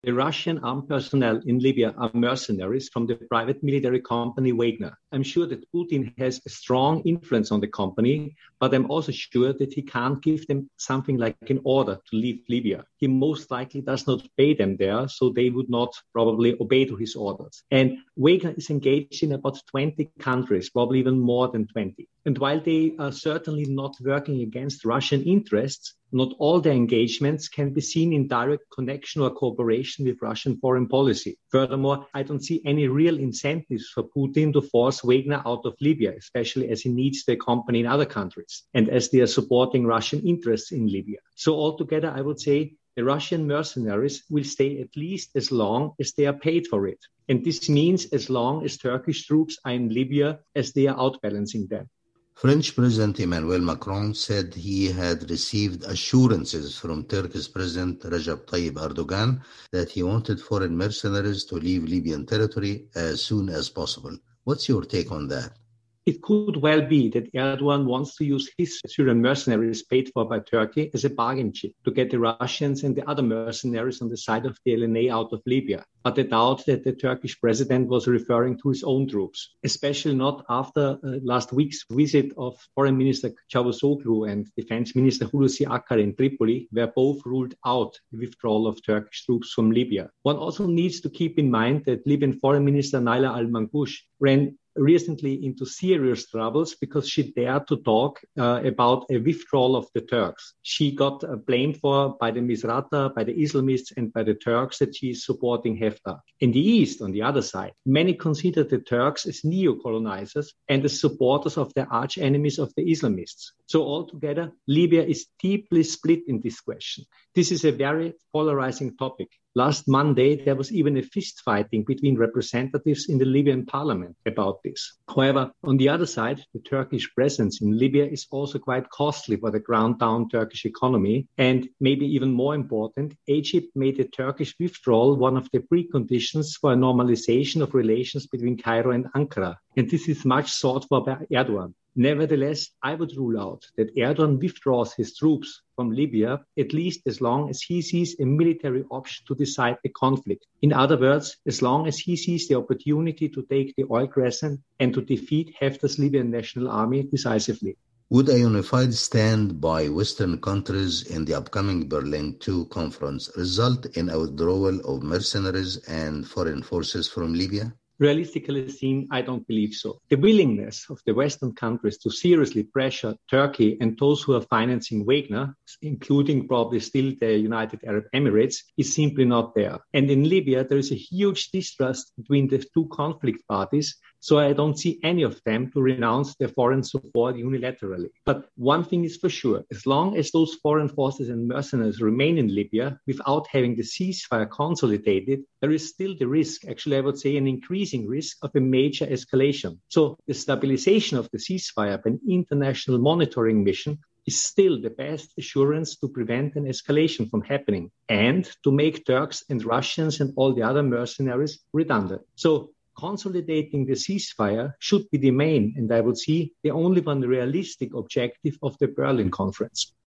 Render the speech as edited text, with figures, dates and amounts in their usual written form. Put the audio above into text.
The Russian armed personnel in Libya are mercenaries from the private military company Wagner. I'm sure that Putin has a strong influence on the company, but I'm also sure that he can't give them something like an order to leave Libya. He most likely does not pay them there, so they would not probably obey to his orders. And Wagner is engaged in about 20 countries, probably even more than 20. And while they are certainly not working against Russian interests, not all their engagements can be seen in direct connection or cooperation with Russian foreign policy. Furthermore, I don't see any real incentives for Putin to force Wagner out of Libya, especially as he needs the company in other countries and as they are supporting Russian interests in Libya. So altogether, I would say the Russian mercenaries will stay at least as long as they are paid for it. And this means as long as Turkish troops are in Libya, as they are outbalancing them. French President Emmanuel Macron said he had received assurances from Turkey's President Recep Tayyip Erdogan that he wanted foreign mercenaries to leave Libyan territory as soon as possible. What's your take on that? It could well be that Erdogan wants to use his Syrian mercenaries paid for by Turkey as a bargain chip to get the Russians and the other mercenaries on the side of the LNA out of Libya. But I doubt that the Turkish president was referring to his own troops, especially not after last week's visit of Foreign Minister Cavusoglu and Defense Minister Hulusi Akar in Tripoli, where both ruled out the withdrawal of Turkish troops from Libya. One also needs to keep in mind that Libyan Foreign Minister Naila Al-Manqoush ran recently into serious troubles because she dared to talk about a withdrawal of the Turks. She got blamed for by the Misrata, by the Islamists, and by the Turks that she is supporting Haftar. In the East, on the other side, many consider the Turks as neo-colonizers and as supporters of the arch enemies of the Islamists. So altogether, Libya is deeply split in this question. This is a very polarizing topic. Last Monday, there was even a fist fighting between representatives in the Libyan parliament about this. However, on the other side, the Turkish presence in Libya is also quite costly for the ground-down Turkish economy. And maybe even more important, Egypt made the Turkish withdrawal one of the preconditions for a normalization of relations between Cairo and Ankara. And this is much sought for by Erdogan. Nevertheless, I would rule out that Erdogan withdraws his troops from Libya at least as long as he sees a military option to decide the conflict. In other words, as long as he sees the opportunity to take the oil crescent and to defeat Haftar's Libyan National Army decisively. Would a unified stand by Western countries in the upcoming Berlin II conference result in a withdrawal of mercenaries and foreign forces from Libya? Realistically seen, I don't believe so. The willingness of the Western countries to seriously pressure Turkey and those who are financing Wagner, including probably still the United Arab Emirates, is simply not there. And in Libya, there is a huge distrust between the two conflict parties, so I don't see any of them to renounce their foreign support unilaterally. But one thing is for sure, as long as those foreign forces and mercenaries remain in Libya without having the ceasefire consolidated, there is still the risk, actually I would say an increasing risk of a major escalation. So the stabilization of the ceasefire by an international monitoring mission is still the best assurance to prevent an escalation from happening and to make Turks and Russians and all the other mercenaries redundant. So consolidating the ceasefire should be the main, and I would see the only one realistic objective of the Berlin conference.